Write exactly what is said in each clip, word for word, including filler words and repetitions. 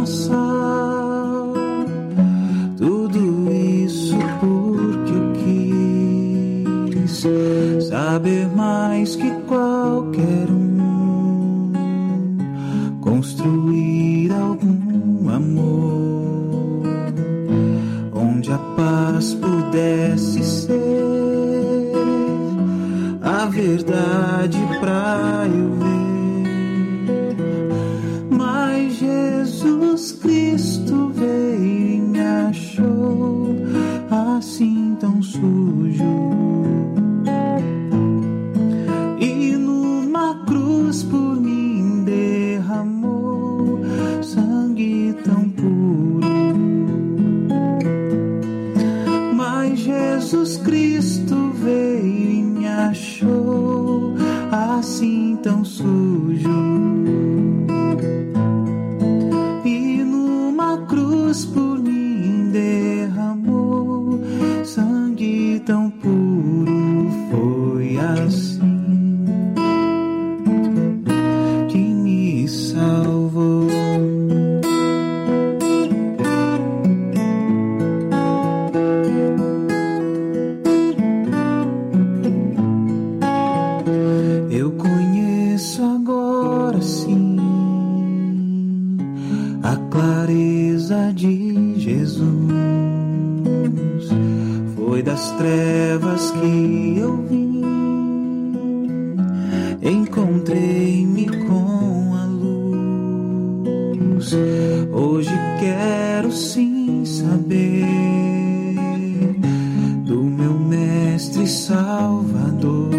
sal. Tudo isso porque eu quis saber mais que qualquer um, construir algum amor onde a paz pudesse ser a verdade pra eu ver. Mas Jesus Cristo veio e me achou assim tão sujo, e numa cruz por mim derramou sangue tão puro. Mas Jesus Cristo veio e me achou assim tão sujo, e numa cruz por mim derramou sangue tão puro. Foi assim que me salvou. Eu conheço agora sim a clareza de Jesus. Foi das trevas que eu vim, encontrei-me com a luz. Hoje quero sim saber do meu Mestre Salvador.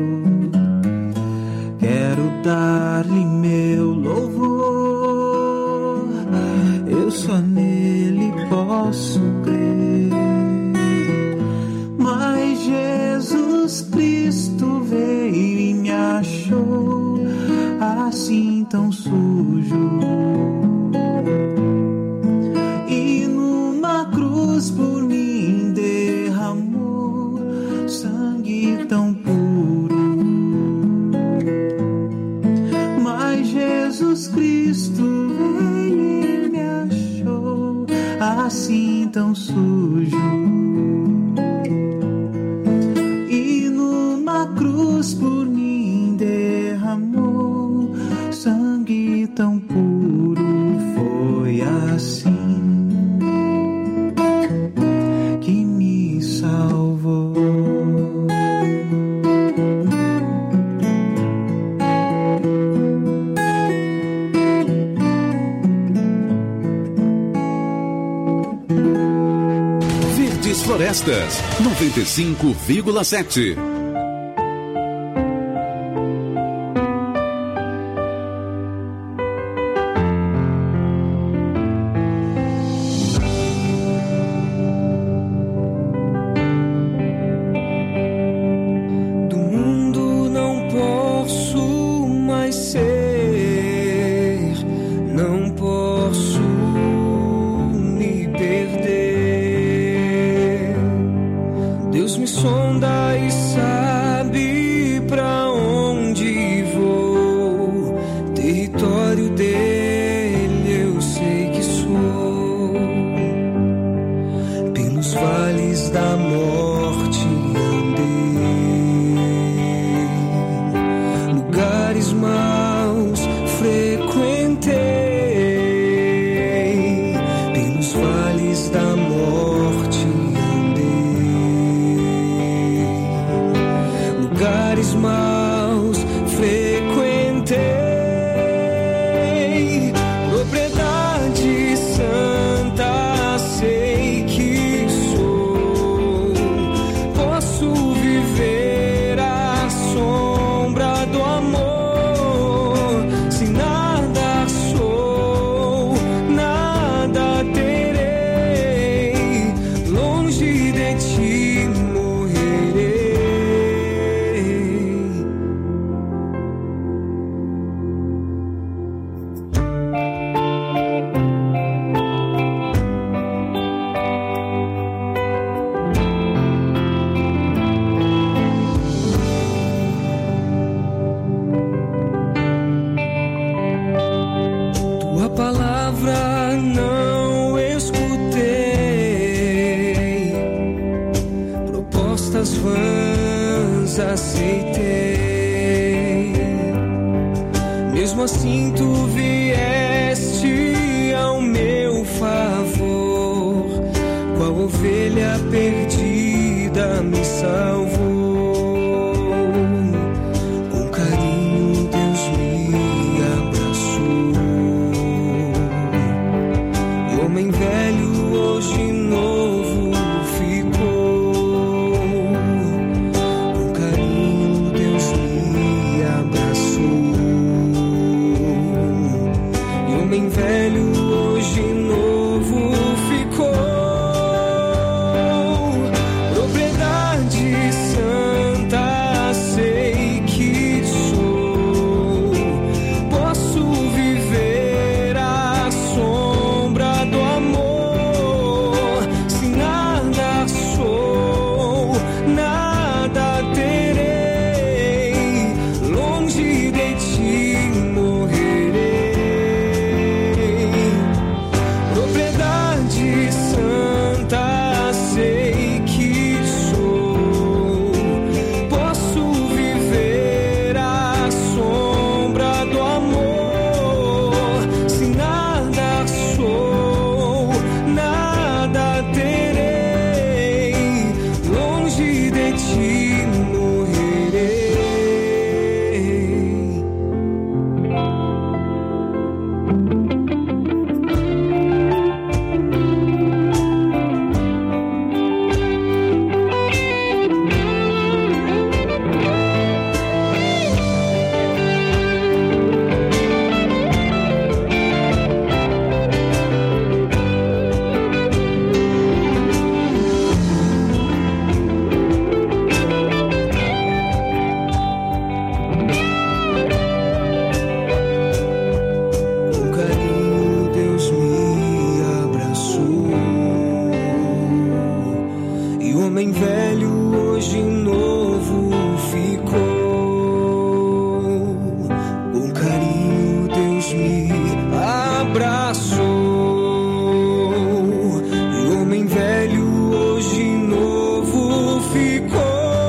Quero dar-lhe meu louvor, eu só nele posso crer. Mas Jesus Cristo veio e me achou assim tão sujo, e numa cruz por mim derramou sangue tão puro. Mas Jesus Cristo veio e me achou assim tão sujo, e numa cruz por mim derramou sangue tão puro. Foi assim que me salvou. Verdes Florestas, noventa e cinco vírgula sete. Do mundo não posso mais ser, não posso me perder. Deus me sonda e sabe não escutei, propostas vãs aceitei. Mesmo assim tu vieste ao meu favor, qual ovelha perdida me salvou. Com carinho Deus me abraçou, e homem velho hoje novo ficou. Com carinho Deus me abraçou, e homem velho hoje novo ficou. Propriedade santa sei que sou, posso viver à sombra do amor. Se nada sou, nada terei, longe de ti morrerei. Propriedade santa sei que sou, posso viver à sombra do amor. Se nada sou, nada terei, longe de ti morrerei. Com carinho Deus me abraçou, e o homem velho hoje novo ficou. Com carinho Deus me abraçou, e o homem velho hoje novo ficou.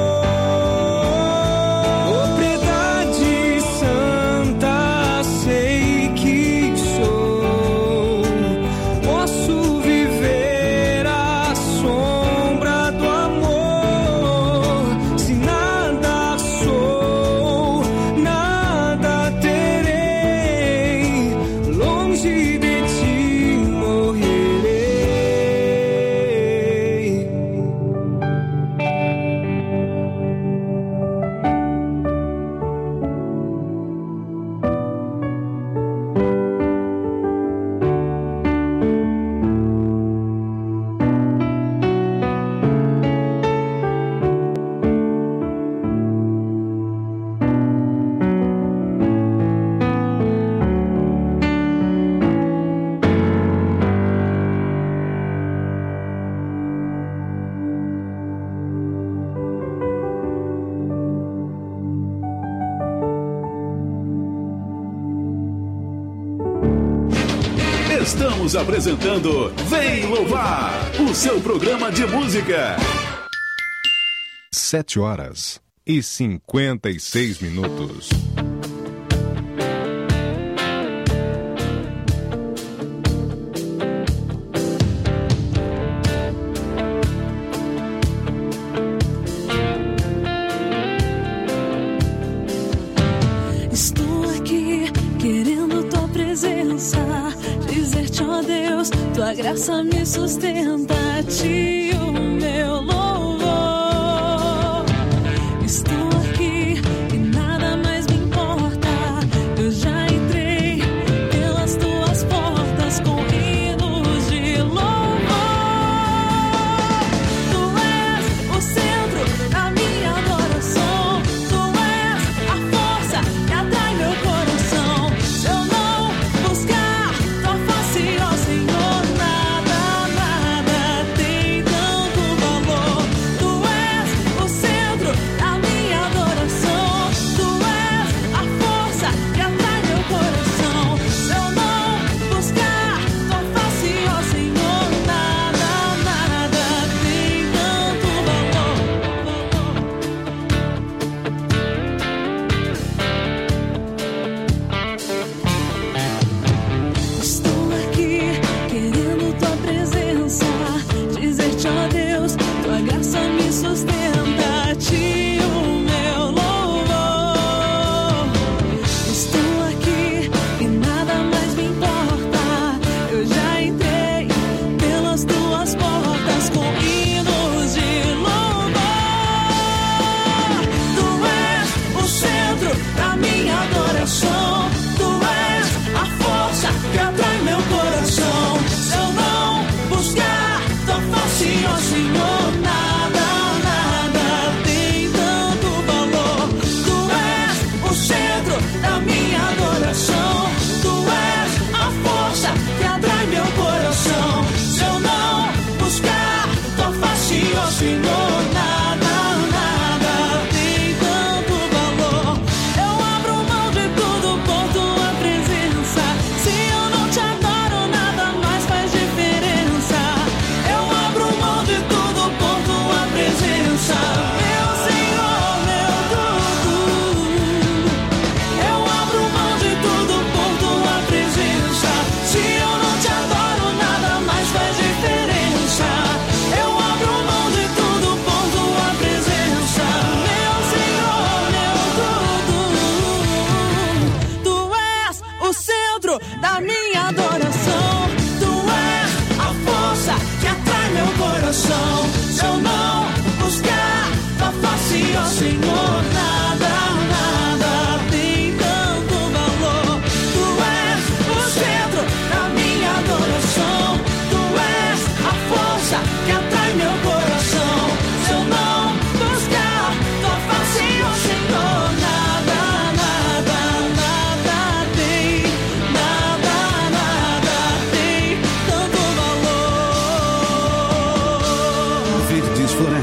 Propriedade santa sei que sou, posso viver à sombra do amor. Se nada sou, nada terei, longe de ti morrerei. Estamos apresentando Vem Louvar, o seu programa de música. Sete horas e cinquenta e seis minutos. Estou aqui querendo tua presença, dizer-te, ó Deus, tua graça me sustenta, a ti o meu louvor. Estou aqui e nada mais me importa, eu já entrei pelas tuas portas com hinos de louvor. Tu és o centro da minha adoração, tu és a força que atrai meu coração. Se eu não buscar tua face, ó Senhor, nada, nada tem tão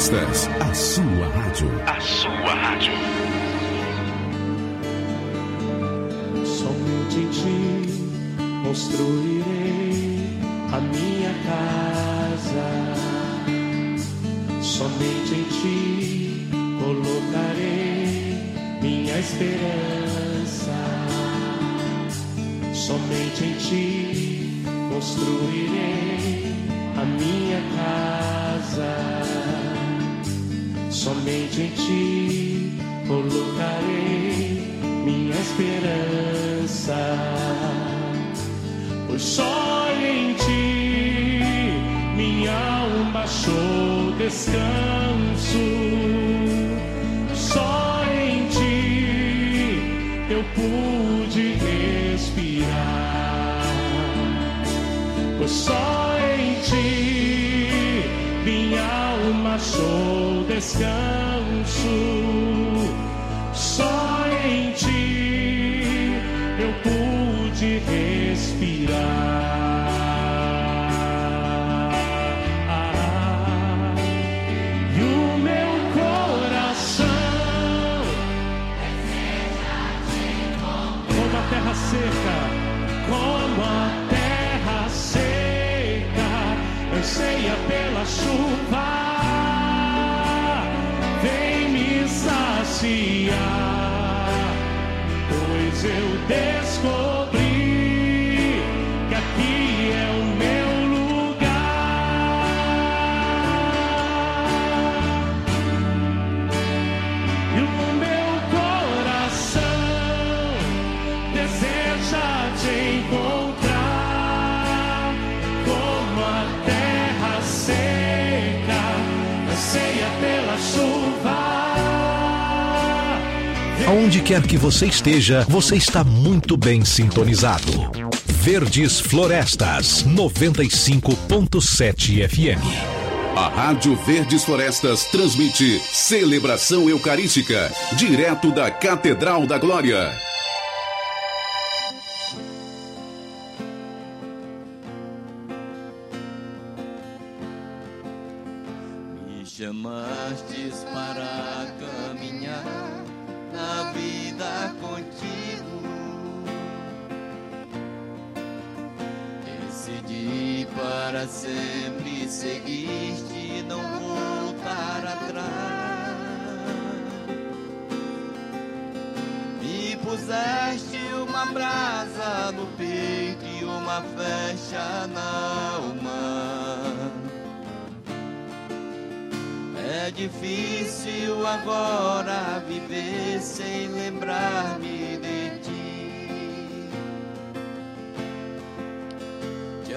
Florestas, a sua rádio. A sua rádio. Somente em ti construirei a minha casa. Somente em ti colocarei minha esperança. Somente em ti construirei a minha casa. Somente em ti colocarei minha esperança. Pois só em ti minha alma achou descanso. Só em ti eu pude respirar. Pois só em ti minha alma achou descanso. Só em ti eu pude respirar. E o meu coração como a terra seca, como a terra seca, anseia pela chuva. Vem me saciar, pois eu descobri que aqui é o meu lugar. E o meu coração deseja te encontrar, como a terra seca anseia pela chuva. Aonde quer que você esteja, você está muito bem sintonizado. Verdes Florestas, noventa e cinco ponto sete F M. A Rádio Verdes Florestas transmite celebração eucarística, direto da Catedral da Glória. Me chamastes para caminhar na vida contigo. Decidi para sempre seguir-te e não voltar atrás. Me puseste uma brasa no peito e uma flecha na alma. É difícil agora viver sem lembrar-me de ti. Te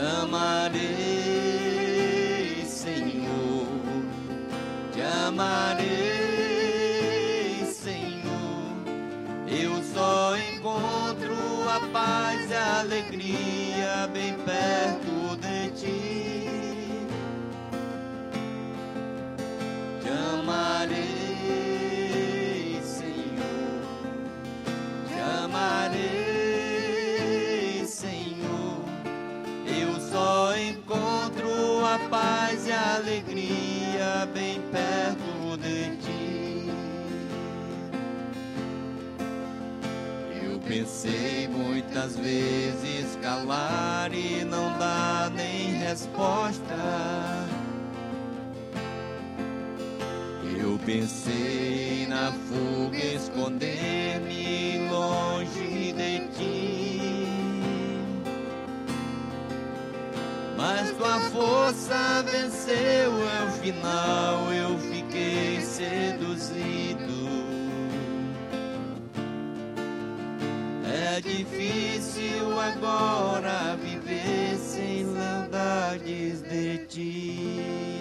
amarei, Senhor, te amarei, Senhor. Eu só encontro a paz e a alegria bem perto de ti. Te amarei, Senhor, te amarei, Senhor. Eu só encontro a paz e a alegria bem perto de ti. Eu pensei muitas vezes calar e não dar nem resposta. Eu pensei na fuga, esconder-me longe de ti. Mas tua força venceu, ao final eu fiquei seduzido. É difícil agora viver sem saudades de ti.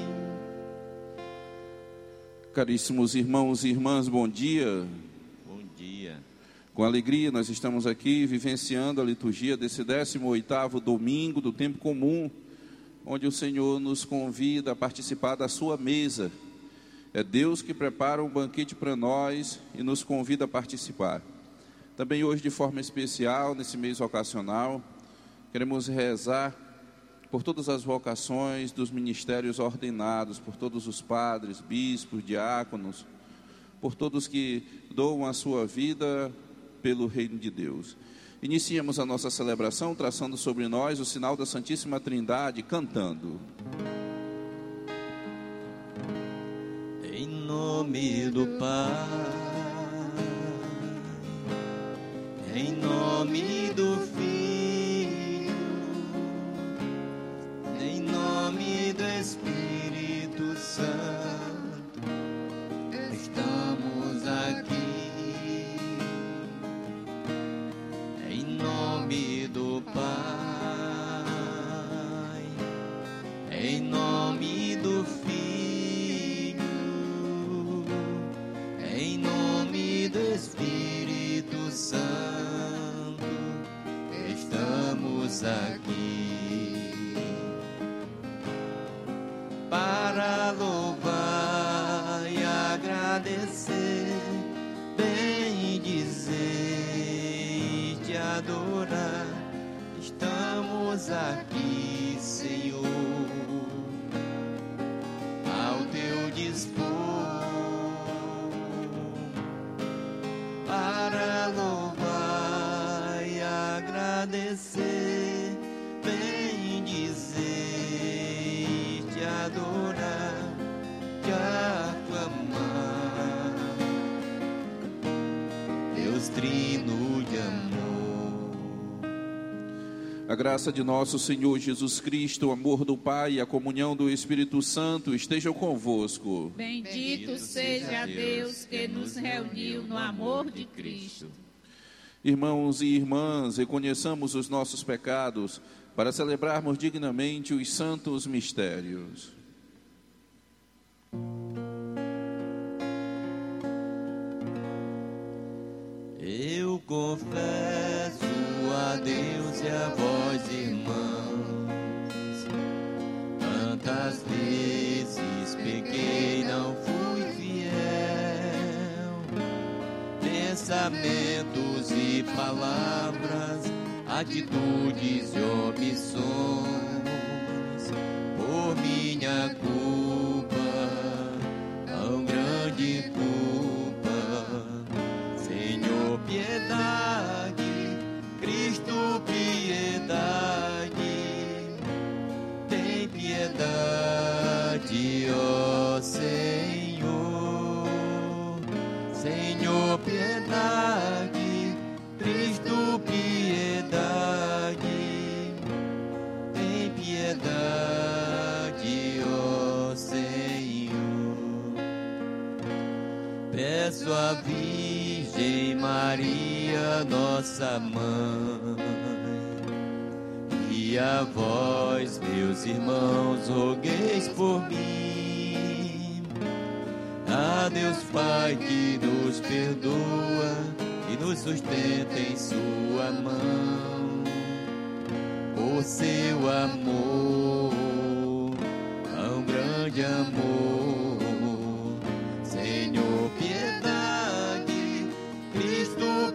Caríssimos irmãos e irmãs, bom dia. Bom dia. Com alegria nós estamos aqui vivenciando a liturgia desse décimo oitavo domingo do tempo comum, onde o Senhor nos convida a participar da sua mesa. É Deus que prepara um banquete para nós e nos convida a participar. Também hoje, de forma especial, nesse mês vocacional, queremos rezar por todas as vocações dos ministérios ordenados, por todos os padres, bispos, diáconos, por todos que doam a sua vida pelo reino de Deus. Iniciemos a nossa celebração traçando sobre nós o sinal da Santíssima Trindade, cantando. Em nome do Pai, em nome do Filho, em nome do Espírito Santo, estamos aqui. Em nome do Pai, em nome do Filho, em nome do Espírito Santo, estamos aqui para louvar e agradecer, bendizer e te adorar. Estamos aqui, Senhor, ao teu dispor, para louvar e agradecer, bendizer e te adorar, te aclamar, Deus trino de amor. A graça de nosso Senhor Jesus Cristo, o amor do Pai e a comunhão do Espírito Santo estejam convosco. Bendito seja Deus que nos reuniu no amor de Cristo. Irmãos e irmãs, reconheçamos os nossos pecados para celebrarmos dignamente os santos mistérios. Eu confesso a Deus e a vós, irmãos, quantas vezes pequei, não fui fiel, pensamentos e palavras, atitudes e omissões, por minha culpa, tão grande culpa, Senhor, piedade, Cristo, piedade, tem piedade, ó Senhor, Senhor, piedade, Cristo, piedade, tem piedade, ó Senhor. Peço a Virgem Maria, nossa mãe, e a vós, meus irmãos, rogueis por mim. A Deus Pai que nos perdoa e nos sustenta em sua mão, por seu amor, tão grande amor, Senhor, piedade, Cristo,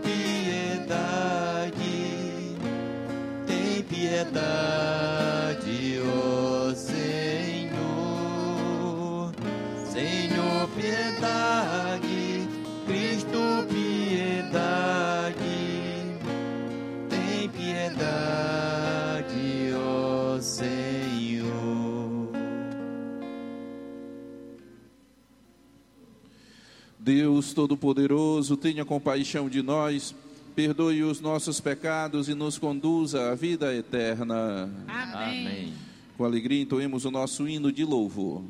piedade, tem piedade, ó Senhor, Senhor, piedade, Cristo, piedade, tem piedade, ó Senhor. Deus Todo-Poderoso, tenha compaixão de nós, perdoe os nossos pecados e nos conduza à vida eterna. Amém. Amém. Com alegria entoemos o nosso hino de louvor.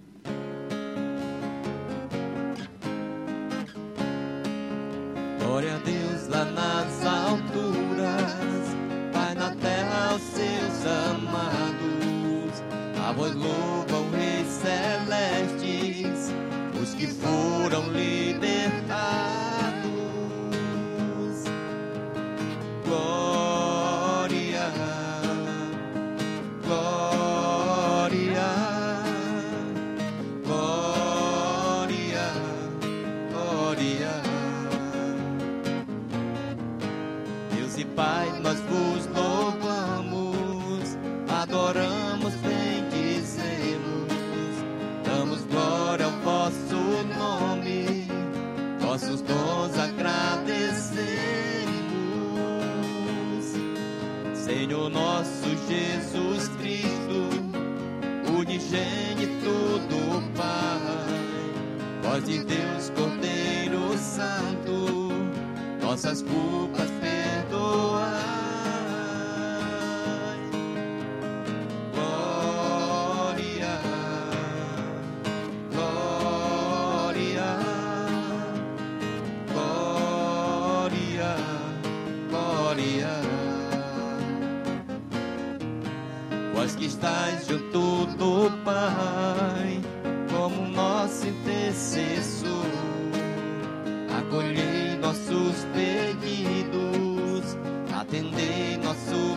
Glória a Deus lá nas alturas, Pai na terra aos seus amados, a voz louvam reis celestes, os que foram libertados. Glória, glória, glória, glória. Deus e Pai, nós vos louvamos, adoramos Jesus Cristo, unigênito do Pai, voz de Deus, Cordeiro Santo, nossas culpas perdoai. Glória, glória, glória, glória. Vós que estáis junto do Pai, como nosso intercessor, acolhei nossos pedidos, atendei nosso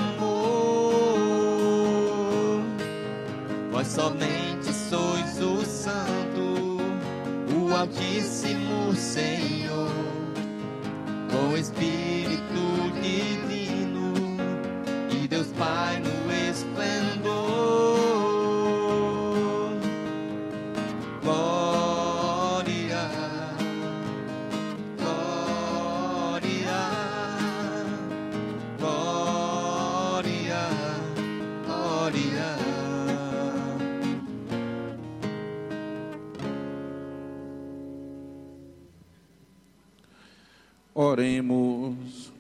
clamor. Vós somente sois o Santo, o Altíssimo Senhor, com o Espírito Divino e Deus Pai no esplendor. Glória, glória, glória, glória. Oremos.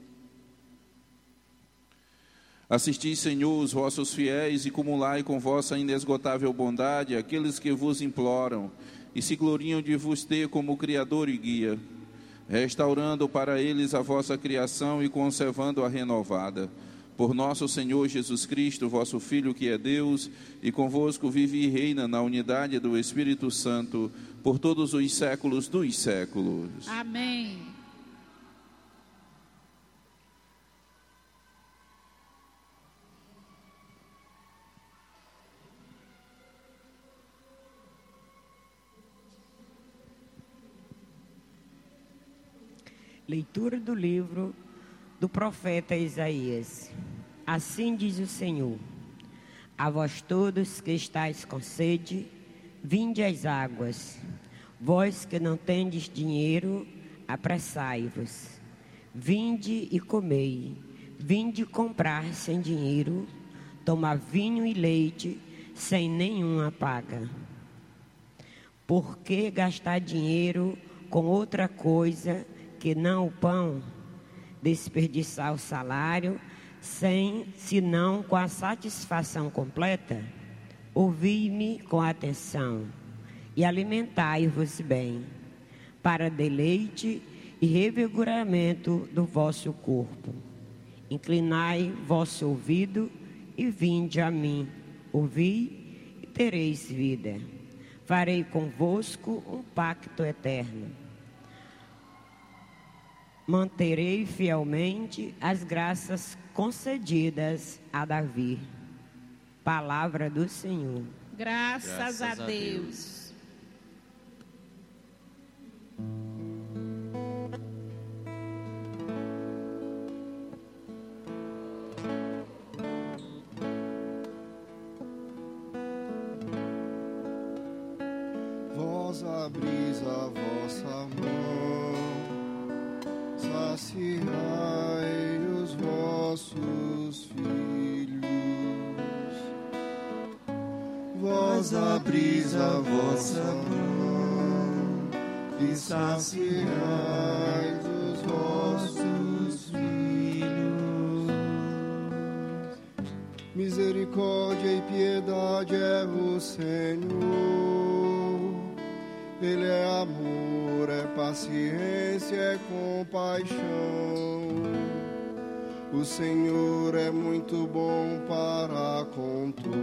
Assisti, Senhor, os vossos fiéis e cumulai com vossa inesgotável bondade aqueles que vos imploram e se gloriam de vos ter como Criador e Guia, restaurando para eles a vossa criação e conservando-a renovada. Por nosso Senhor Jesus Cristo, vosso Filho, que é Deus, e convosco vive e reina na unidade do Espírito Santo, por todos os séculos dos séculos. Amém. Leitura do livro do profeta Isaías. Assim diz o Senhor: a vós todos que estáis com sede, vinde às águas. Vós que não tendes dinheiro, apressai-vos. Vinde e comei. Vinde comprar sem dinheiro, tomar vinho e leite sem nenhuma paga. Por que gastar dinheiro com outra coisa que não o pão, desperdiçar o salário, sem, senão com a satisfação completa? Ouvi-me com atenção e alimentai-vos bem, para deleite e revigoramento do vosso corpo. Inclinai vosso ouvido e vinde a mim. Ouvi e tereis vida. Farei convosco um pacto eterno. Manterei fielmente as graças concedidas a Davi. Palavra do Senhor. Graças, Graças a, a Deus. Deus. Vós abris a vossa mão, saciai os vossos filhos. Vós abris a vossa mão e saciai os vossos filhos. Misericórdia e piedade é o Senhor. Ele é amor, é paciência, é compaixão. O Senhor é muito bom para com todos.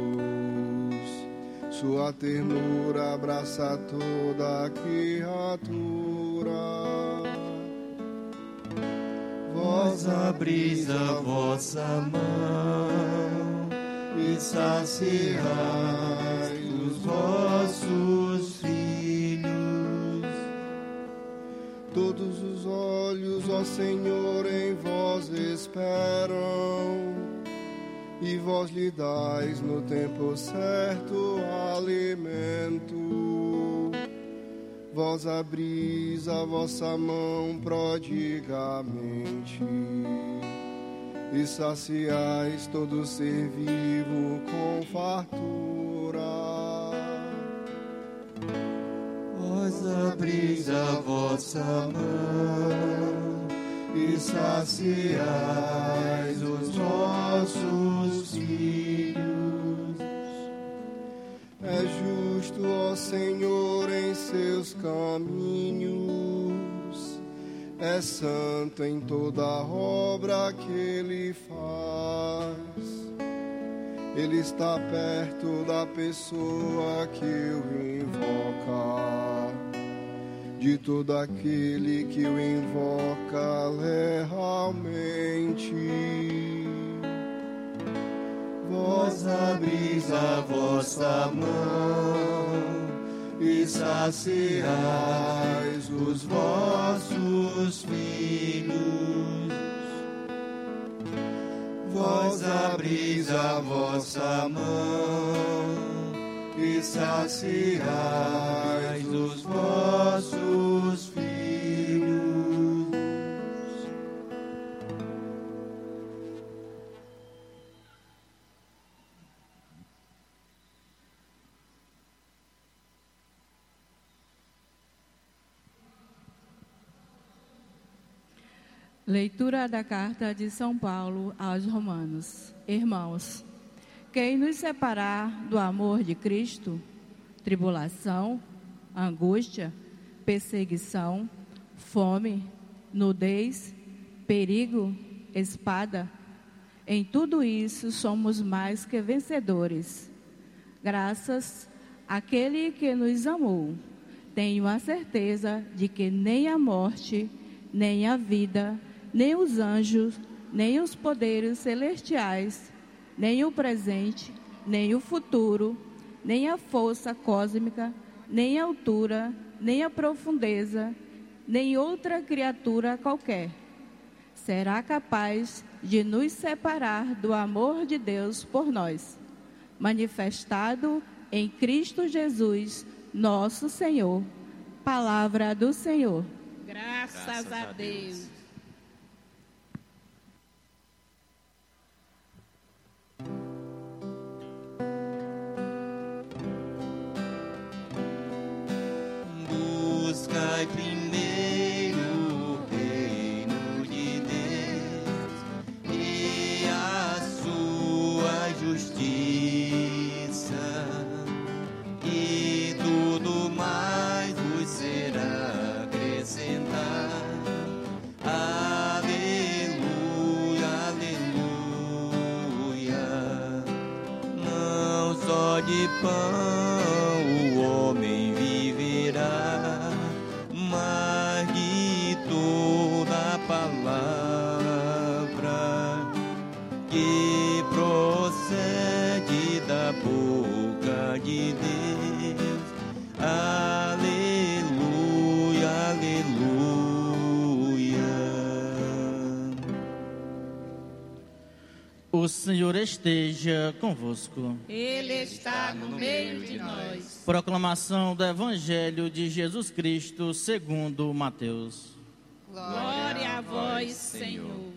Sua ternura abraça toda criatura. Vós abris a vossa mão e saciai os vossos filhos. Todos os olhos, ó Senhor, em vós esperam, e vós lhe dais no tempo certo alimento. Vós abris a vossa mão prodigamente e saciais todo ser vivo com fartura. Vós abris a vossa mão e saciais os vossos filhos. É justo, ó Senhor, em seus caminhos, é santo em toda obra que ele faz. Ele está perto da pessoa que o invoca, de todo aquele que o invoca lealmente. Vós abris a vossa mão e saciais os vossos filhos. Vós abris a vossa mão e saciais os vossos filhos. Leitura da carta de São Paulo aos Romanos. Irmãos, quem nos separar do amor de Cristo? Tribulação, angústia, perseguição, fome, nudez, perigo, espada. Em tudo isso somos mais que vencedores. Graças àquele que nos amou. Tenho a certeza de que nem a morte, nem a vida, nem os anjos, nem os poderes celestiais, nem o presente, nem o futuro, nem a força cósmica, nem a altura, nem a profundeza, nem outra criatura qualquer será capaz de nos separar do amor de Deus por nós, manifestado em Cristo Jesus, nosso Senhor. Palavra do Senhor. Graças, Graças a Deus. Buscai primeiro o reino de Deus e a sua justiça, e tudo mais vos será acrescentado. Aleluia, aleluia. Não só de pão o homem viverá, mas de toda a palavra que procede da boca de Deus. Aleluia, aleluia. O Senhor esteja convosco. Ele está no meio de nós. Proclamação do Evangelho de Jesus Cristo segundo Mateus. Glória a vós, Senhor.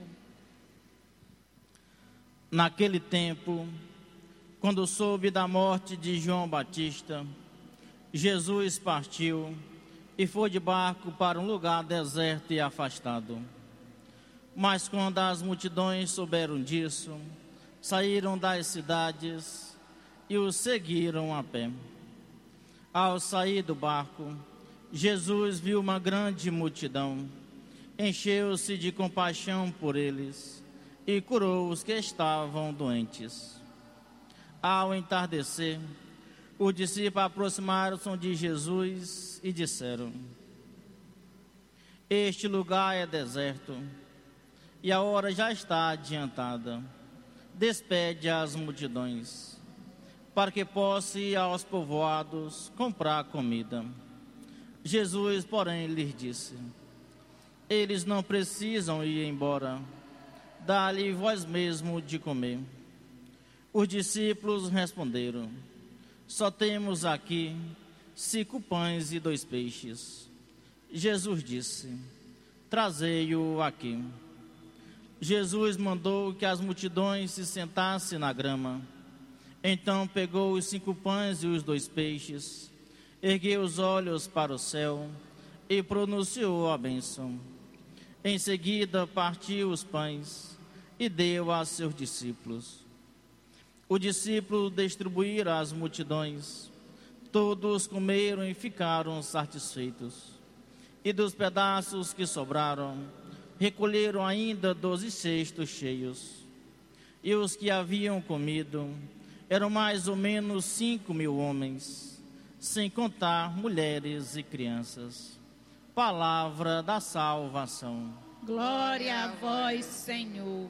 Naquele tempo, quando soube da morte de João Batista, Jesus partiu e foi de barco para um lugar deserto e afastado. Mas quando as multidões souberam disso, saíram das cidades e o seguiram a pé. Ao sair do barco, Jesus viu uma grande multidão, encheu-se de compaixão por eles e curou os que estavam doentes. Ao entardecer, os discípulos aproximaram-se de Jesus e disseram: Este lugar é deserto e a hora já está adiantada. Despede as multidões, para que possa ir aos povoados comprar comida. Jesus, porém, lhes disse: Eles não precisam ir embora, dá-lhe vós mesmo de comer. Os discípulos responderam: Só temos aqui cinco pães e dois peixes. Jesus disse: Trazei-o aqui. Jesus mandou que as multidões se sentassem na grama. Então pegou os cinco pães e os dois peixes, ergueu os olhos para o céu e pronunciou a bênção. Em seguida partiu os pães e deu a seus discípulos. O discípulo distribuíra às multidões. Todos comeram e ficaram satisfeitos. E dos pedaços que sobraram, recolheram ainda doze cestos cheios. E os que haviam comido eram mais ou menos cinco mil homens, sem contar mulheres e crianças. Palavra da salvação. Glória a vós, Senhor.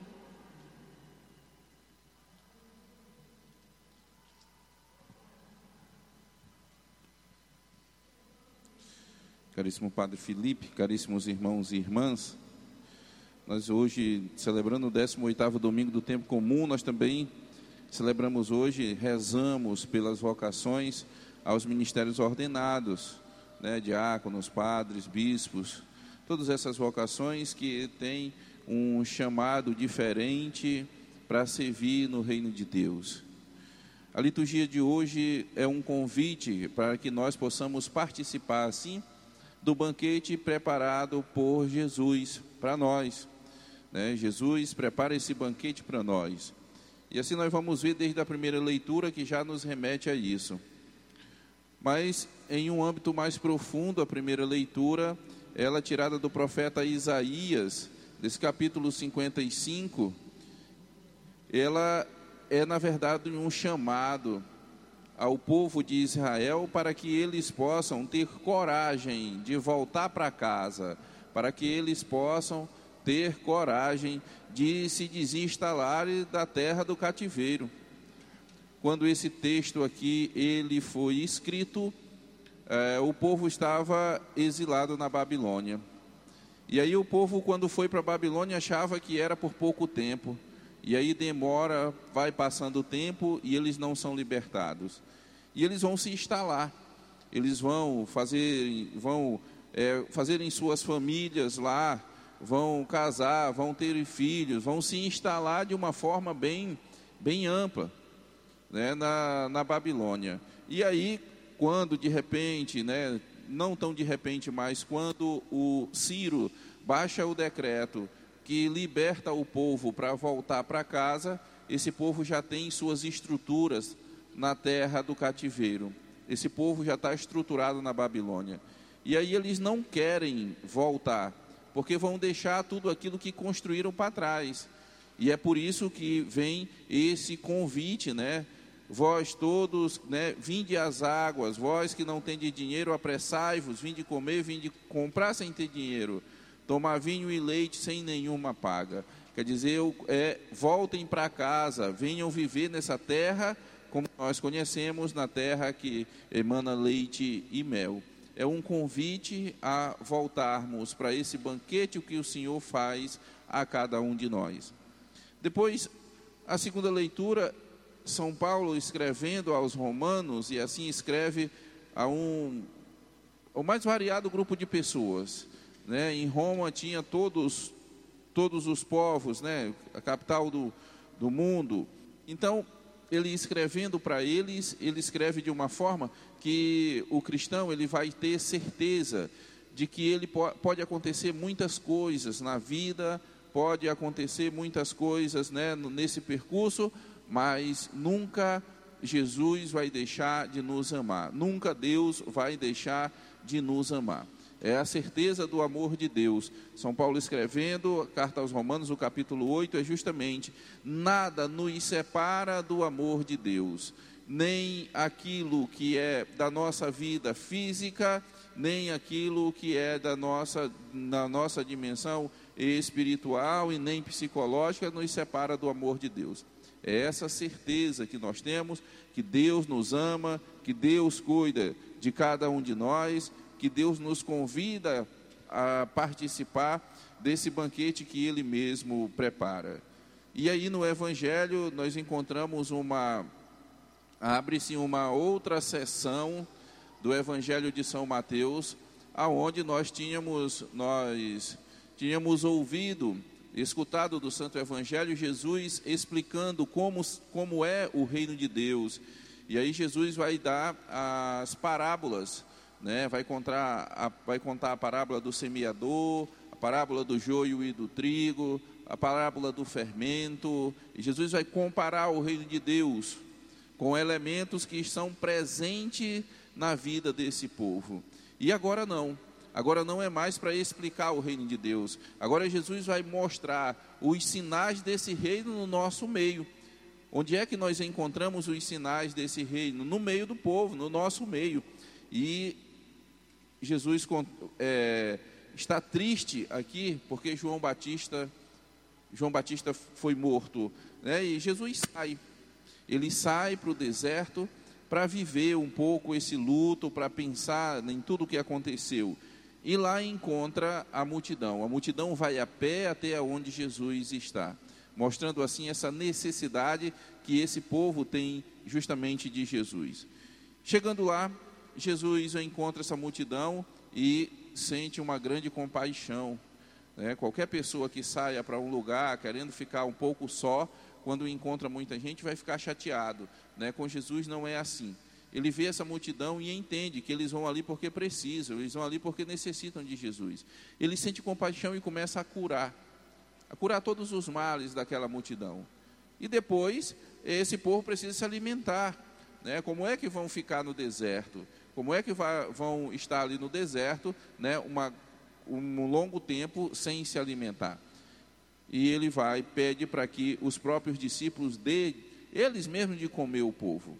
Caríssimo Padre Felipe, caríssimos irmãos e irmãs, nós hoje, celebrando o décimo oitavo domingo do tempo comum, nós também celebramos hoje, rezamos pelas vocações aos ministérios ordenados, né, diáconos, padres, bispos, todas essas vocações que têm um chamado diferente para servir no reino de Deus. A liturgia de hoje é um convite para que nós possamos participar, assim, do banquete preparado por Jesus para nós, né? Jesus prepara esse banquete para nós. E assim nós vamos ver desde a primeira leitura que já nos remete a isso. Mas em um âmbito mais profundo, a primeira leitura, ela é tirada do profeta Isaías, desse capítulo cinquenta e cinco, ela é na verdade um chamado ao povo de Israel para que eles possam ter coragem de voltar para casa, para que eles possam ter coragem de se desinstalar da terra do cativeiro. Quando esse texto aqui ele foi escrito, eh, o povo estava exilado na Babilônia. E aí o povo, quando foi para a Babilônia, achava que era por pouco tempo. E aí demora, vai passando o tempo e eles não são libertados. E eles vão se instalar, eles vão fazer, vão, é, fazer em suas famílias lá, vão casar, vão ter filhos, vão se instalar de uma forma bem, bem ampla, né, na, na Babilônia. E aí, quando de repente, né, não tão de repente, mas quando o Ciro baixa o decreto que liberta o povo para voltar para casa, esse povo já tem suas estruturas na terra do cativeiro. Esse povo já está estruturado na Babilônia. E aí eles não querem voltar, porque vão deixar tudo aquilo que construíram para trás. E é por isso que vem esse convite, né? Vós todos, né, vinde às águas, vós que não tendes dinheiro, apressai-vos, vinde comer, vinde comprar sem ter dinheiro, tomar vinho e leite sem nenhuma paga. Quer dizer, é, voltem para casa, venham viver nessa terra como nós conhecemos, na terra que emana leite e mel. É um convite a voltarmos para esse banquete que o Senhor faz a cada um de nós. Depois, a segunda leitura, São Paulo escrevendo aos romanos, e assim escreve a um, o mais variado grupo de pessoas, né? Em Roma tinha todos, todos os povos, né? A capital do, do mundo. Então, ele escrevendo para eles, ele escreve de uma forma que o cristão ele vai ter certeza de que ele po- pode acontecer muitas coisas na vida, pode acontecer muitas coisas, né, nesse percurso, mas nunca Jesus vai deixar de nos amar, nunca Deus vai deixar de nos amar. É a certeza do amor de Deus. São Paulo escrevendo, a carta aos Romanos, o capítulo oito, é justamente: nada nos separa do amor de Deus, nem aquilo que é da nossa vida física, nem aquilo que é da nossa, na nossa dimensão espiritual e nem psicológica nos separa do amor de Deus. É essa certeza que nós temos, que Deus nos ama, que Deus cuida de cada um de nós, que Deus nos convida a participar desse banquete que Ele mesmo prepara. E aí no Evangelho nós encontramos uma, abre-se uma outra seção do Evangelho de São Mateus, aonde nós tínhamos, nós tínhamos ouvido escutado do Santo Evangelho, Jesus explicando como, como é o reino de Deus. E aí Jesus vai dar as parábolas, né? vai, contar a, vai contar a parábola do semeador, a parábola do joio e do trigo, a parábola do fermento. E Jesus vai comparar o reino de Deus com elementos que estão presentes na vida desse povo. E agora não. Agora não é mais para explicar o reino de Deus. Agora Jesus vai mostrar os sinais desse reino no nosso meio. Onde é que nós encontramos os sinais desse reino? No meio do povo, no nosso meio. E Jesus é, está triste aqui porque João Batista, João Batista foi morto, né? E Jesus sai. Ele sai para o deserto para viver um pouco esse luto, para pensar em tudo o que aconteceu. E lá encontra a multidão. A multidão vai a pé até onde Jesus está, mostrando assim essa necessidade que esse povo tem justamente de Jesus. Chegando lá, Jesus encontra essa multidão e sente uma grande compaixão, né? Qualquer pessoa que saia para um lugar querendo ficar um pouco só, quando encontra muita gente, vai ficar chateado, né? Com Jesus não é assim. Ele vê essa multidão e entende que eles vão ali porque precisam, eles vão ali porque necessitam de Jesus. Ele sente compaixão e começa a curar, a curar todos os males daquela multidão. E depois, esse povo precisa se alimentar, né? Como é que vão ficar no deserto? Como é que vai, vão estar ali no deserto, né? Uma, um longo tempo sem se alimentar? E ele vai, pede para que os próprios discípulos dê, eles mesmos, de comer o povo.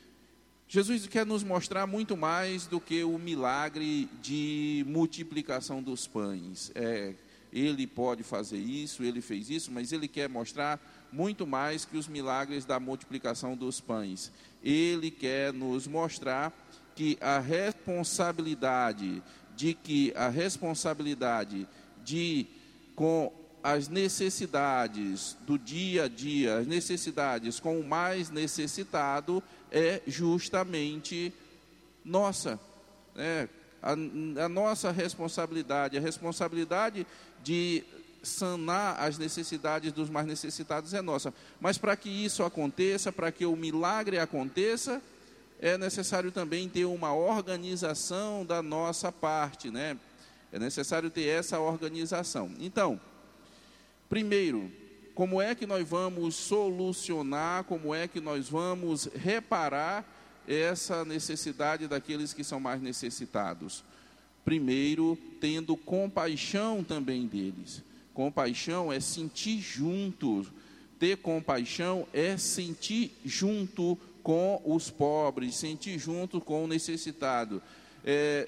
Jesus quer nos mostrar muito mais do que o milagre de multiplicação dos pães. É, ele pode fazer isso, ele fez isso, mas ele quer mostrar muito mais que os milagres da multiplicação dos pães. Ele quer nos mostrar que a responsabilidade, de que a responsabilidade de, com as necessidades do dia a dia, as necessidades com o mais necessitado, é justamente nossa, né? a, a nossa responsabilidade, a responsabilidade de sanar as necessidades dos mais necessitados é nossa. Mas para que isso aconteça, para que o milagre aconteça, é necessário também ter uma organização da nossa parte, né? É necessário ter essa organização. Então, primeiro, como é que nós vamos solucionar, como é que nós vamos reparar essa necessidade daqueles que são mais necessitados? Primeiro, tendo compaixão também deles. Compaixão é sentir junto. Ter compaixão é sentir junto com os pobres, sentir junto com o necessitado. É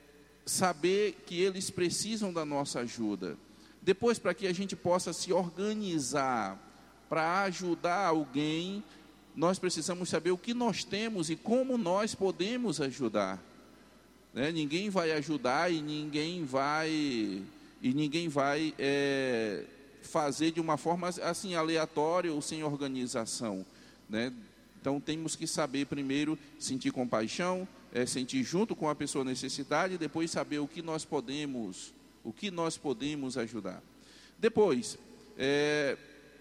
saber que eles precisam da nossa ajuda. Depois, para que a gente possa se organizar para ajudar alguém, nós precisamos saber o que nós temos e como nós podemos ajudar, né? Ninguém vai ajudar e ninguém vai, e ninguém vai é, fazer de uma forma assim aleatória ou sem organização, né? Então temos que saber primeiro sentir compaixão, é, sentir junto com a pessoa necessitada, e depois saber o que nós podemos o que nós podemos ajudar. Depois, é,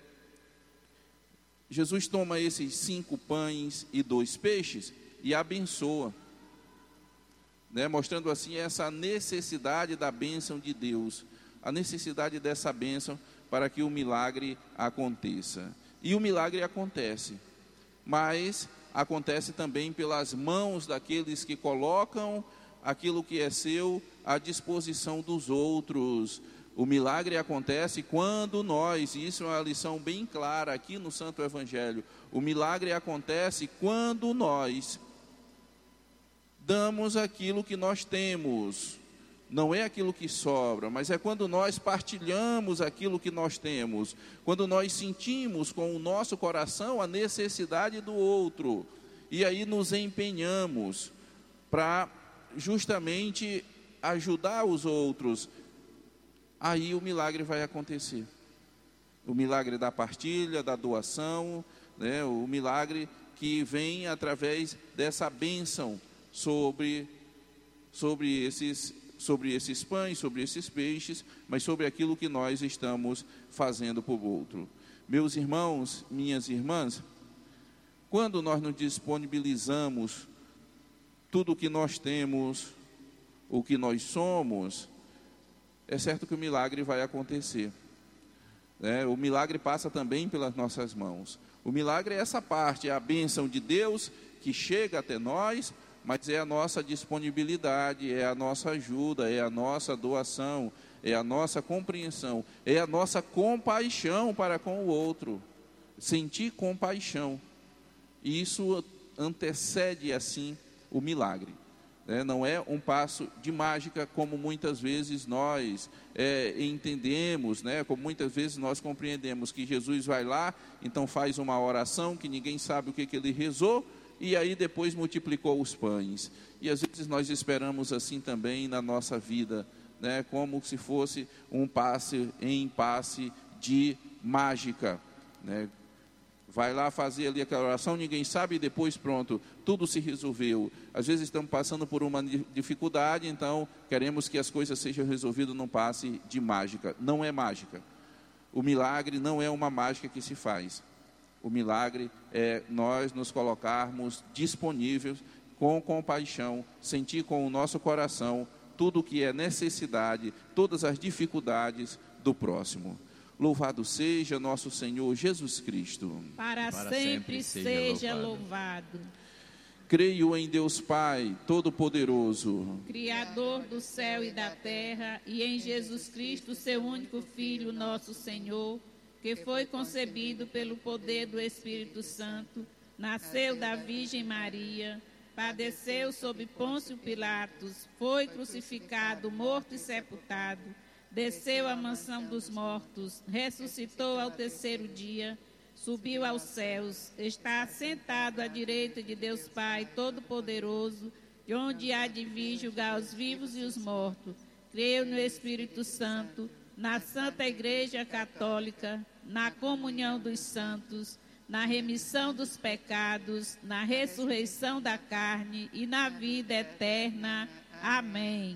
Jesus toma esses cinco pães e dois peixes e abençoa, né, mostrando assim essa necessidade da bênção de Deus, a necessidade dessa bênção para que o milagre aconteça. E o milagre acontece, mas acontece também pelas mãos daqueles que colocam aquilo que é seu à disposição dos outros. O milagre acontece quando nós, e isso é uma lição bem clara aqui no Santo Evangelho, o milagre acontece quando nós damos aquilo que nós temos. Não é aquilo que sobra, mas é quando nós partilhamos aquilo que nós temos, quando nós sentimos com o nosso coração a necessidade do outro, e aí nos empenhamos para justamente ajudar os outros. Aí o milagre vai acontecer. O milagre da partilha, da doação, né? O milagre que vem através dessa bênção sobre, sobre, esses, sobre esses pães, sobre esses peixes, mas sobre aquilo que nós estamos fazendo por outro. Meus irmãos, minhas irmãs, quando nós nos disponibilizamos tudo o que nós temos, o que nós somos, é certo que o milagre vai acontecer. É, o milagre passa também pelas nossas mãos. O milagre é essa parte, é a bênção de Deus que chega até nós, mas é a nossa disponibilidade, é a nossa ajuda, é a nossa doação, é a nossa compreensão, é a nossa compaixão para com o outro. Sentir compaixão. Isso antecede, assim, o milagre. É, não é um passo de mágica, como muitas vezes nós é, entendemos, né? Como muitas vezes nós compreendemos que Jesus vai lá, então faz uma oração que ninguém sabe o que, que ele rezou, e aí depois multiplicou os pães. E às vezes nós esperamos assim também na nossa vida, né? Como se fosse um passe em passe de mágica, né? Vai lá fazer ali aquela oração, ninguém sabe, e depois pronto, tudo se resolveu. Às vezes estamos passando por uma dificuldade, então queremos que as coisas sejam resolvidas num passe de mágica. Não é mágica. O milagre não é uma mágica que se faz. O milagre é nós nos colocarmos disponíveis, com compaixão, sentir com o nosso coração tudo o que é necessidade, todas as dificuldades do próximo. Louvado seja nosso Senhor Jesus Cristo. Para, Para sempre, sempre seja, seja louvado. louvado. Creio em Deus Pai, Todo-Poderoso, Criador do céu e da terra, e em Jesus Cristo, seu único Filho, nosso Senhor, que foi concebido pelo poder do Espírito Santo, nasceu da Virgem Maria, padeceu sob Pôncio Pilatos, foi crucificado, morto e sepultado, desceu à mansão dos mortos, ressuscitou ao terceiro dia, subiu aos céus, está assentado à direita de Deus Pai Todo-Poderoso, de onde há de vir julgar os vivos e os mortos. Creio no Espírito Santo, na Santa Igreja Católica, na comunhão dos santos, na remissão dos pecados, na ressurreição da carne e na vida eterna. Amém.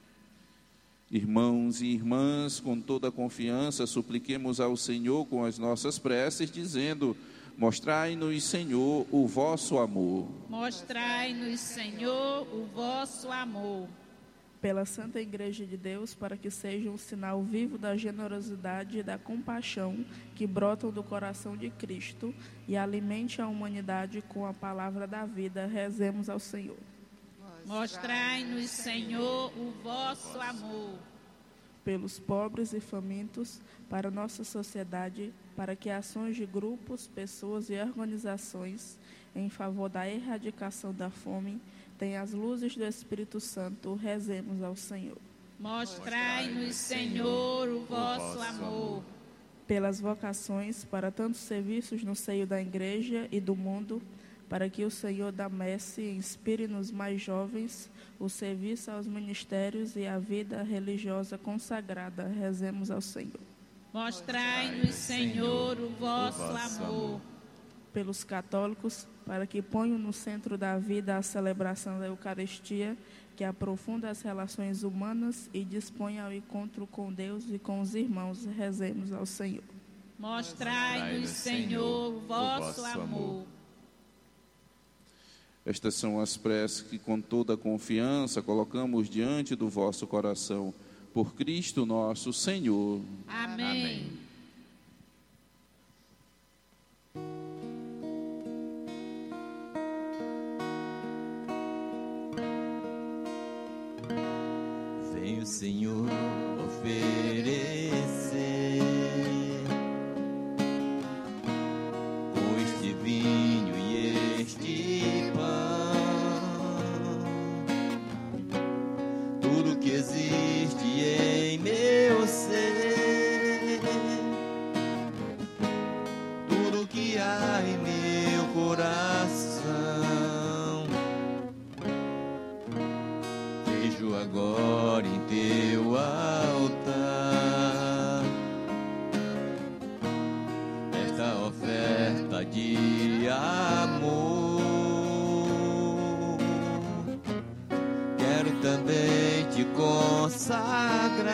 Irmãos e irmãs, com toda a confiança, supliquemos ao Senhor com as nossas preces, dizendo: mostrai-nos, Senhor, o vosso amor. Mostrai-nos, Senhor, o vosso amor. Pela Santa Igreja de Deus, para que seja um sinal vivo da generosidade e da compaixão que brotam do coração de Cristo e alimente a humanidade com a palavra da vida, rezemos ao Senhor. Mostrai-nos, Senhor, o vosso amor. Pelos pobres e famintos, para nossa sociedade, para que ações de grupos, pessoas e organizações em favor da erradicação da fome tenham as luzes do Espírito Santo, rezemos ao Senhor. Mostrai-nos, Senhor, o vosso amor. Pelas vocações, para tantos serviços no seio da Igreja e do mundo, para que o Senhor da Messe inspire nos mais jovens o serviço aos ministérios e a vida religiosa consagrada. Rezemos ao Senhor. Mostrai-nos, Senhor, o vosso amor. Pelos católicos, para que ponham no centro da vida a celebração da Eucaristia, que aprofunda as relações humanas e dispõe ao encontro com Deus e com os irmãos. Rezemos ao Senhor. Mostrai-nos, Senhor, o vosso amor. Estas são as preces que com toda a confiança colocamos diante do vosso coração. Por Cristo nosso Senhor. Amém. Vem o Senhor oferecer este vinho e este que existe em meu ser, tudo que há em meu coração, vejo agora em teu altar, esta oferta de amor. Quero também te conhecer, consagrar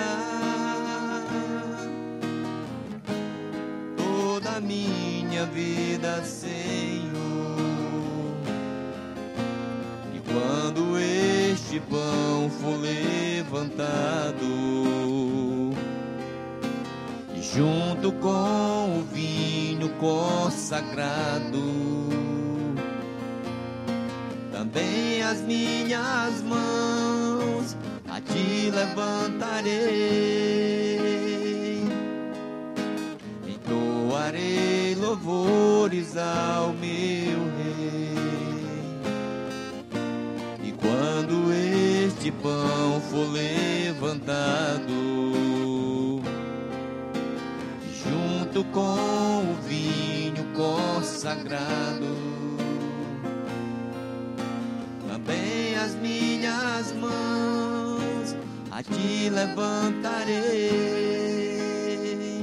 toda a minha vida, Senhor. E quando este pão for levantado, e junto com o vinho consagrado, também as minhas mãos a ti levantarei, entoarei louvores ao meu Rei. E quando este pão for levantado, junto com o vinho consagrado, também as minhas mãos a ti levantarei,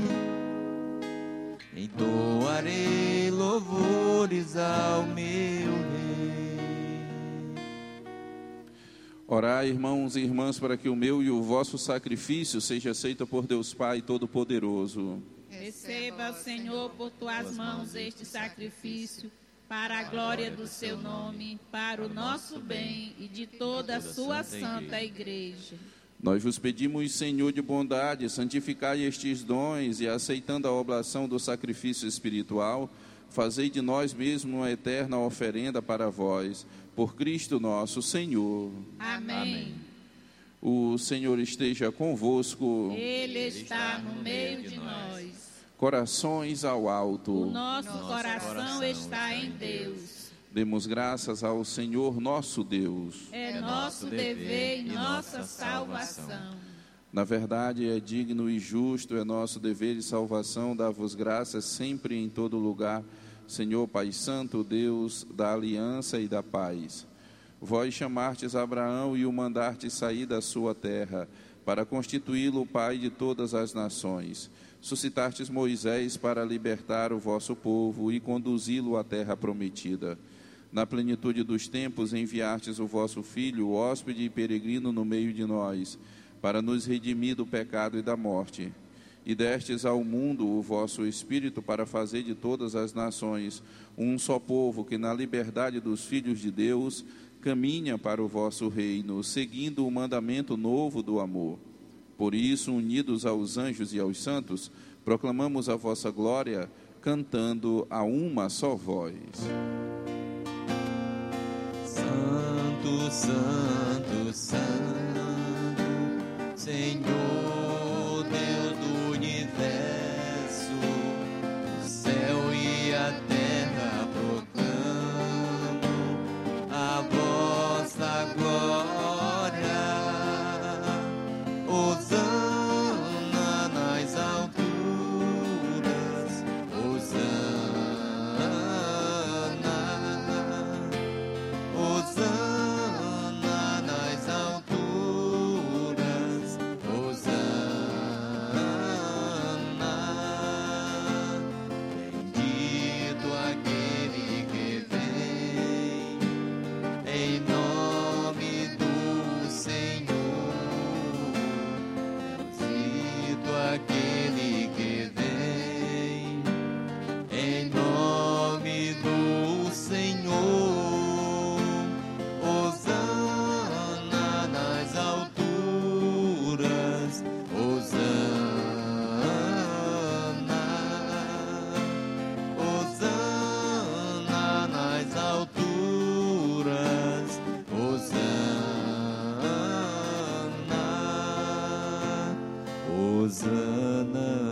entoarei louvores ao meu Rei. Orai, irmãos e irmãs, para que o meu e o vosso sacrifício seja aceito por Deus Pai Todo-Poderoso. Receba, Senhor, por tuas mãos este sacrifício, para a glória do seu nome, para o nosso bem e de toda a sua santa igreja. Nós vos pedimos, Senhor de bondade, santificai estes dons e, aceitando a oblação do sacrifício espiritual, fazei de nós mesmos uma eterna oferenda para vós, por Cristo nosso Senhor. Amém. Amém. O Senhor esteja convosco. Ele está no meio de nós. Corações ao alto. O nosso coração está em Deus. Demos graças ao Senhor nosso Deus. É nosso dever e nossa salvação. Na verdade, é digno e justo, é nosso dever e salvação dar-vos graças sempre e em todo lugar, Senhor Pai Santo, Deus da aliança e da paz. Vós chamastes Abraão e o mandastes sair da sua terra, para constituí-lo pai de todas as nações. Suscitastes Moisés para libertar o vosso povo e conduzi-lo à terra prometida. Na plenitude dos tempos enviastes o vosso Filho, hóspede e peregrino no meio de nós, para nos redimir do pecado e da morte. E destes ao mundo o vosso Espírito para fazer de todas as nações um só povo que na liberdade dos filhos de Deus caminha para o vosso reino, seguindo o mandamento novo do amor. Por isso, unidos aos anjos e aos santos, proclamamos a vossa glória, cantando a uma só voz. Santo, Santo, Santo, Senhor Deus do universo, o céu e a terra proclamam a vossa glória. Hosana nas alturas, Hosana, Hosana nas alturas, Hosana. Bendito aquele que vem em nome do Senhor. Bendito aquele que vem em nome do Senhor. Hosana nas alturas, Hosana, Hosana nas alturas, Hosana, Hosana.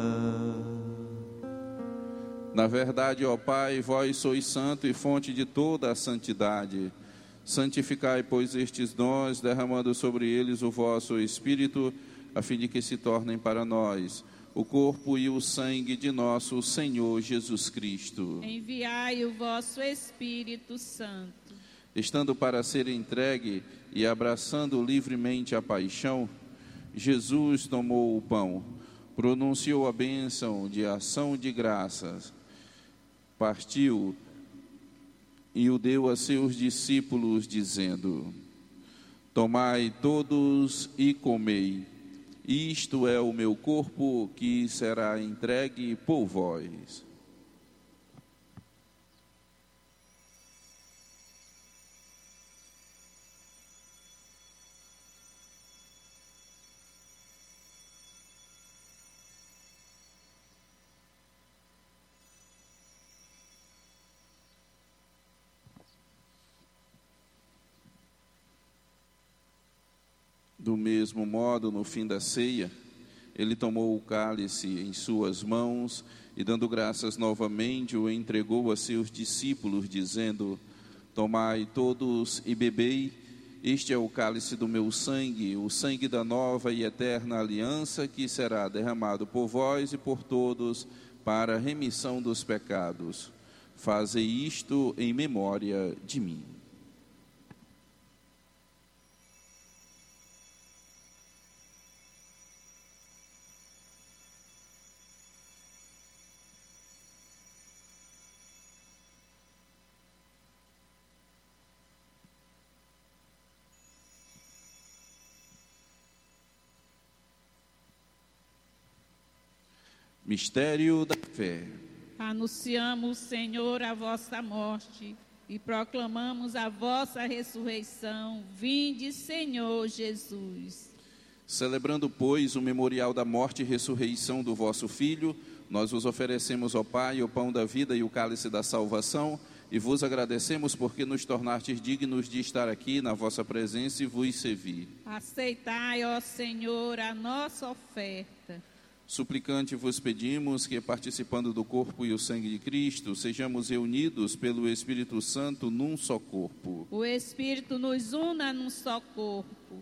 Na verdade, ó Pai, vós sois santo e fonte de toda a santidade. Santificai, pois, estes dons, derramando sobre eles o vosso Espírito, a fim de que se tornem para nós o corpo e o sangue de nosso Senhor Jesus Cristo. Enviai o vosso Espírito Santo. Estando para ser entregue e abraçando livremente a paixão, Jesus tomou o pão, pronunciou a bênção de ação de graças, partiu e o deu a seus discípulos, dizendo: Tomai todos e comei, Isto é o meu corpo que será entregue por vós. Do mesmo modo, no fim da ceia, ele tomou o cálice em suas mãos e, dando graças novamente, o entregou a seus discípulos, dizendo: tomai todos e bebei, este é o cálice do meu sangue, o sangue da nova e eterna aliança, que será derramado por vós e por todos para a remissão dos pecados. Fazei isto em memória de mim. Mistério da fé. Anunciamos, Senhor, a vossa morte e proclamamos a vossa ressurreição. Vinde, Senhor Jesus. Celebrando, pois, o memorial da morte e ressurreição do vosso Filho, nós vos oferecemos, ó Pai, o pão da vida e o cálice da salvação, e vos agradecemos porque nos tornastes dignos de estar aqui na vossa presença e vos servir. Aceitai, ó Senhor, a nossa oferta. Suplicante vos pedimos que, participando do corpo e o sangue de Cristo, sejamos reunidos pelo Espírito Santo num só corpo. O Espírito nos una num só corpo.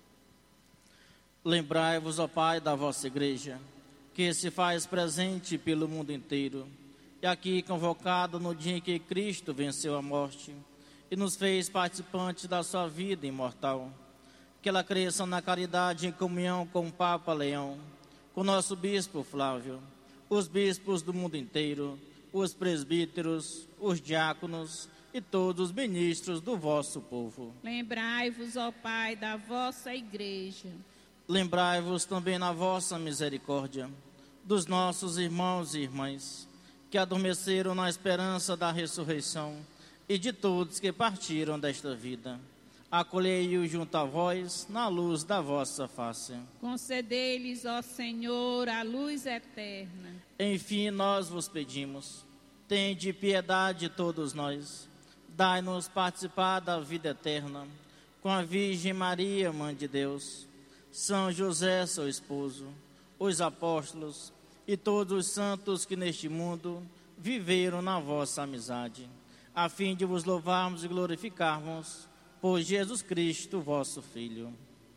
Lembrai-vos, ó Pai, da vossa igreja, que se faz presente pelo mundo inteiro, e aqui convocado no dia em que Cristo venceu a morte e nos fez participantes da sua vida imortal. Que ela cresça na caridade em comunhão com o Papa Leão, com o nosso bispo Flávio, os bispos do mundo inteiro, os presbíteros, os diáconos e todos os ministros do vosso povo. Lembrai-vos, ó Pai, da vossa igreja. Lembrai-vos também na vossa misericórdia dos nossos irmãos e irmãs que adormeceram na esperança da ressurreição e de todos que partiram desta vida. Acolhei-os junto a vós na luz da vossa face. Concedei-lhes, ó Senhor, a luz eterna. Enfim, nós vos pedimos, tende piedade de todos nós, dai-nos participar da vida eterna, com a Virgem Maria, Mãe de Deus, São José, seu esposo, os apóstolos e todos os santos que neste mundo viveram na vossa amizade, a fim de vos louvarmos e glorificarmos por Jesus Cristo, vosso Filho.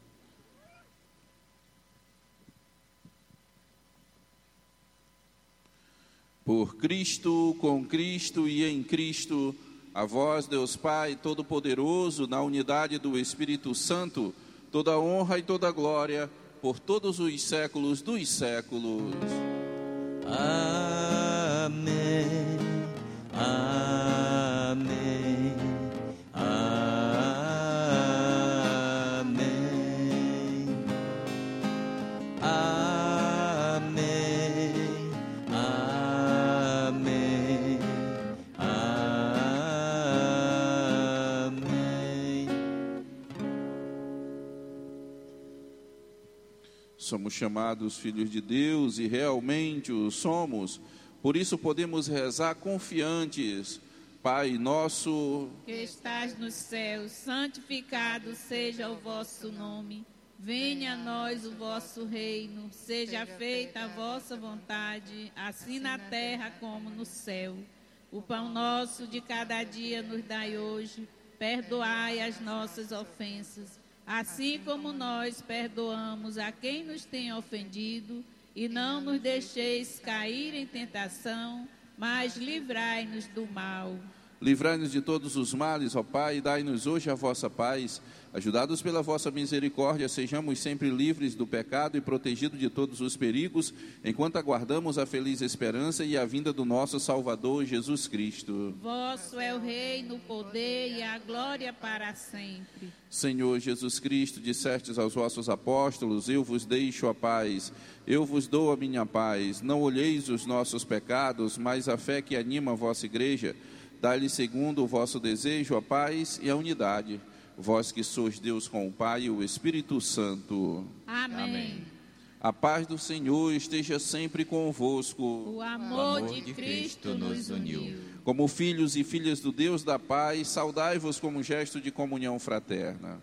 Por Cristo, com Cristo e em Cristo, a vós, Deus Pai Todo-Poderoso, na unidade do Espírito Santo, toda honra e toda glória, por todos os séculos dos séculos. Amém. Amém. Somos chamados filhos de Deus e realmente o somos. Por isso podemos rezar confiantes. Pai nosso, que estás nos céus, santificado seja o vosso nome. Venha a nós o vosso reino. Seja feita a vossa vontade, assim na terra como no céu. O pão nosso de cada dia nos dai hoje. Perdoai as nossas ofensas, assim como nós perdoamos a quem nos tem ofendido, e não nos deixeis cair em tentação, mas livrai-nos do mal. Livrai-nos de todos os males, ó Pai, e dai-nos hoje a vossa paz. Ajudados pela vossa misericórdia, sejamos sempre livres do pecado e protegidos de todos os perigos, enquanto aguardamos a feliz esperança e a vinda do nosso Salvador, Jesus Cristo. Vosso é o reino, o poder e a glória para sempre. Senhor Jesus Cristo, dissestes aos vossos apóstolos: eu vos deixo a paz, eu vos dou a minha paz. Não olheis os nossos pecados, mas a fé que anima a vossa igreja. Dai-lhe segundo o vosso desejo a paz e a unidade, vós que sois Deus com o Pai e o Espírito Santo. Amém. Amém. A paz do Senhor esteja sempre convosco. O amor, o amor de Cristo nos uniu. Como filhos e filhas do Deus da paz, saudai-vos como gesto de comunhão fraterna.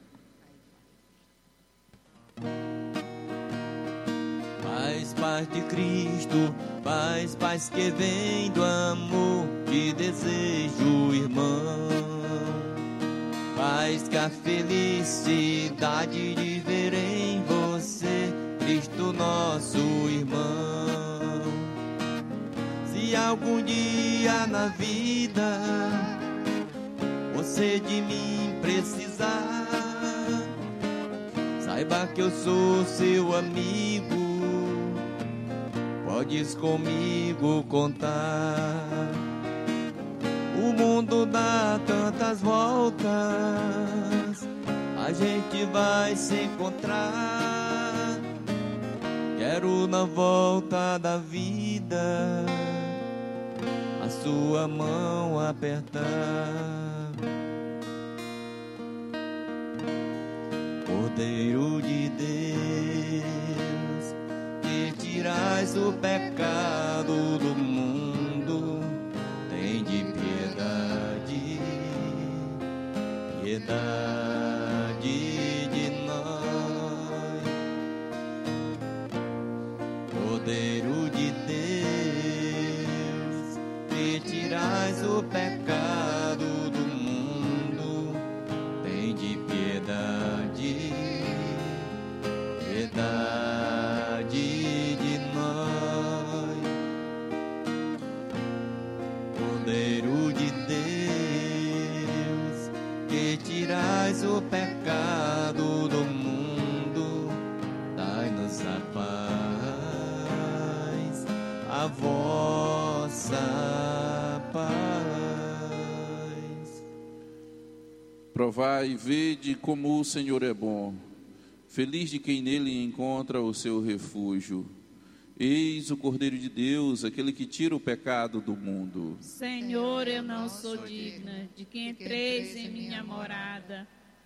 Paz, paz de Cristo, paz, paz que vem do amor, te desejo, irmão. Paz que a felicidade de ver em você, Cristo nosso irmão. Se algum dia na vida você de mim precisar, saiba que eu sou seu amigo. Podes comigo contar. O mundo dá tantas voltas, a gente vai se encontrar. Quero na volta da vida a sua mão apertar. Cordeiro de Deus, que tirais o pecado do mundo, tem de piedade, piedade de nós. Cordeiro de Deus, que tirais o pecado do mundo, tem de piedade, piedade de nós. Cordeiro de Deus, que tirais o pecado do mundo, dai-nos a paz, a vossa paz. Provai e vede como o Senhor é bom. Feliz de quem nele encontra o seu refúgio. Eis o Cordeiro de Deus, aquele que tira o pecado do mundo. Senhor, eu não sou digna de que entreis em minha morada,